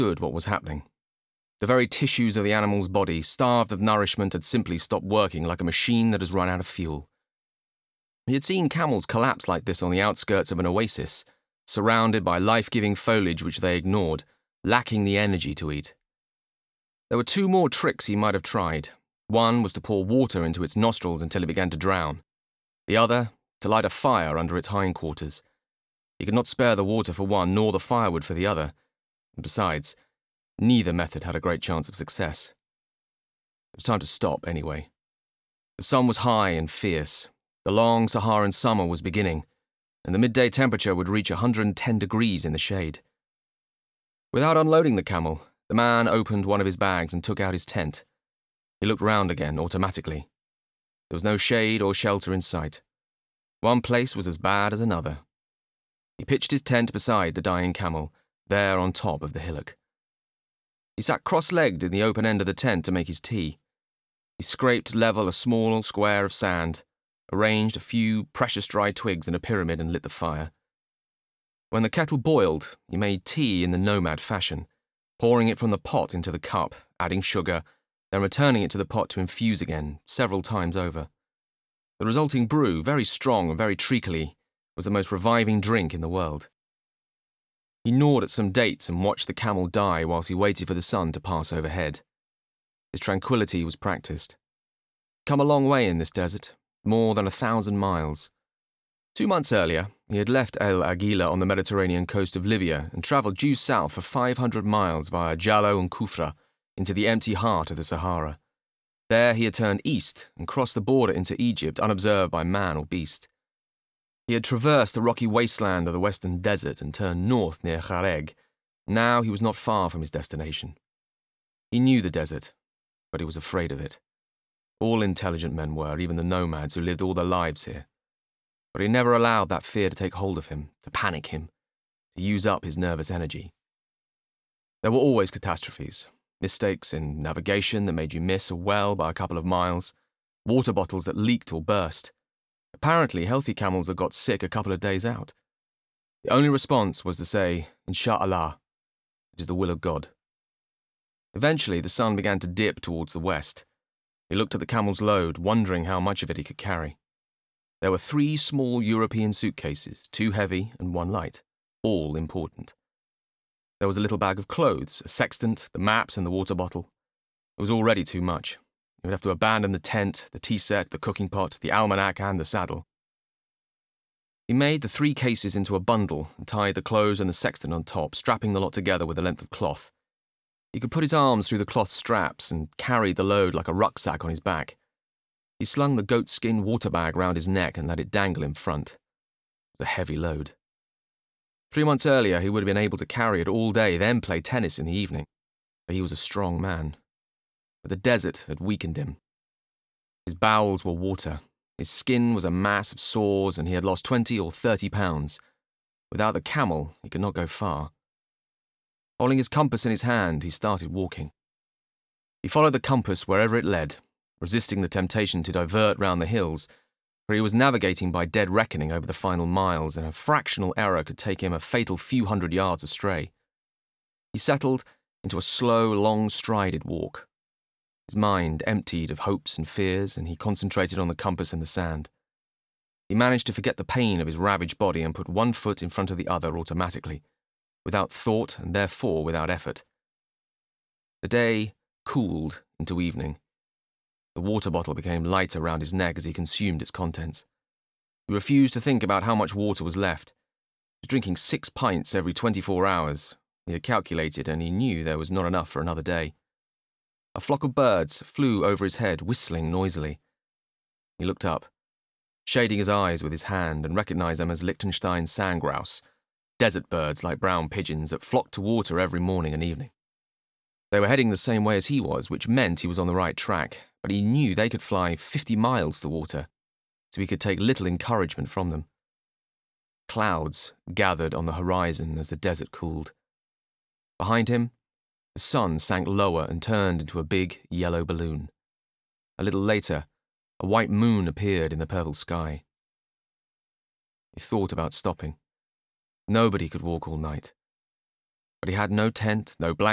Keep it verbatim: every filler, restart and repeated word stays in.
understood what was happening. The very tissues of the animal's body, starved of nourishment, had simply stopped working like a machine that has run out of fuel. He had seen camels collapse like this on the outskirts of an oasis, surrounded by life-giving foliage which they ignored, lacking the energy to eat. There were two more tricks he might have tried. One was to pour water into its nostrils until it began to drown. The other, to light a fire under its hindquarters. He could not spare the water for one, nor the firewood for the other. And besides, neither method had a great chance of success. It was time to stop, anyway. The sun was high and fierce. The long Saharan summer was beginning, and the midday temperature would reach one hundred ten degrees in the shade. Without unloading the camel, the man opened one of his bags and took out his tent. He looked round again, automatically. There was no shade or shelter in sight. One place was as bad as another. He pitched his tent beside the dying camel, there on top of the hillock. He sat cross-legged in the open end of the tent to make his tea. He scraped level a small square of sand, arranged a few precious dry twigs in a pyramid and lit the fire. When the kettle boiled, he made tea in the nomad fashion, pouring it from the pot into the cup, adding sugar, then returning it to the pot to infuse again, several times over. The resulting brew, very strong and very treacly, was the most reviving drink in the world. He gnawed at some dates and watched the camel die whilst he waited for the sun to pass overhead. His tranquility was practiced. Come a long way in this desert, more than a thousand miles. Two months earlier, he had left El Aguila on the Mediterranean coast of Libya and travelled due south for five hundred miles via Jallo and Kufra into the empty heart of the Sahara. There he had turned east and crossed the border into Egypt unobserved by man or beast. He had traversed the rocky wasteland of the western desert and turned north near Khareg. Now he was not far from his destination. He knew the desert, but he was afraid of it. All intelligent men were, even the nomads who lived all their lives here. But he never allowed that fear to take hold of him, to panic him, to use up his nervous energy. There were always catastrophes, mistakes in navigation that made you miss a well by a couple of miles, water bottles that leaked or burst. Apparently, healthy camels that got sick a couple of days out. The only response was to say, Insha'Allah, it is the will of God. Eventually, the sun began to dip towards the west. He looked at the camel's load, wondering how much of it he could carry. There were three small European suitcases, two heavy and one light, all important. There was a little bag of clothes, a sextant, the maps and the water bottle. It was already too much. He would have to abandon the tent, the tea set, the cooking pot, the almanac and the saddle. He made the three cases into a bundle and tied the clothes and the sextant on top, strapping the lot together with a length of cloth. He could put his arms through the cloth straps and carried the load like a rucksack on his back. He slung the goatskin water bag round his neck and let it dangle in front. It was a heavy load. Three months earlier, he would have been able to carry it all day, then play tennis in the evening, for he was a strong man. But the desert had weakened him. His bowels were water, his skin was a mass of sores, and he had lost twenty or thirty pounds. Without the camel, he could not go far. Holding his compass in his hand, he started walking. He followed the compass wherever it led, resisting the temptation to divert round the hills, for he was navigating by dead reckoning over the final miles, and a fractional error could take him a fatal few hundred yards astray. He settled into a slow, long-strided walk. His mind emptied of hopes and fears, and he concentrated on the compass and the sand. He managed to forget the pain of his ravaged body and put one foot in front of the other automatically, without thought and therefore without effort. The day cooled into evening. The water bottle became lighter round his neck as he consumed its contents. He refused to think about how much water was left. He was drinking six pints every twenty-four hours. He had calculated, and he knew there was not enough for another day. A flock of birds flew over his head, whistling noisily. He looked up, shading his eyes with his hand, and recognized them as Liechtenstein sandgrouse, desert birds like brown pigeons that flocked to water every morning and evening. They were heading the same way as he was, which meant he was on the right track, but he knew they could fly fifty miles to water, so he could take little encouragement from them. Clouds gathered on the horizon as the desert cooled. Behind him, the sun sank lower and turned into a big yellow balloon. A little later, a white moon appeared in the purple sky. He thought about stopping. Nobody could walk all night. But he had no tent, no blanket.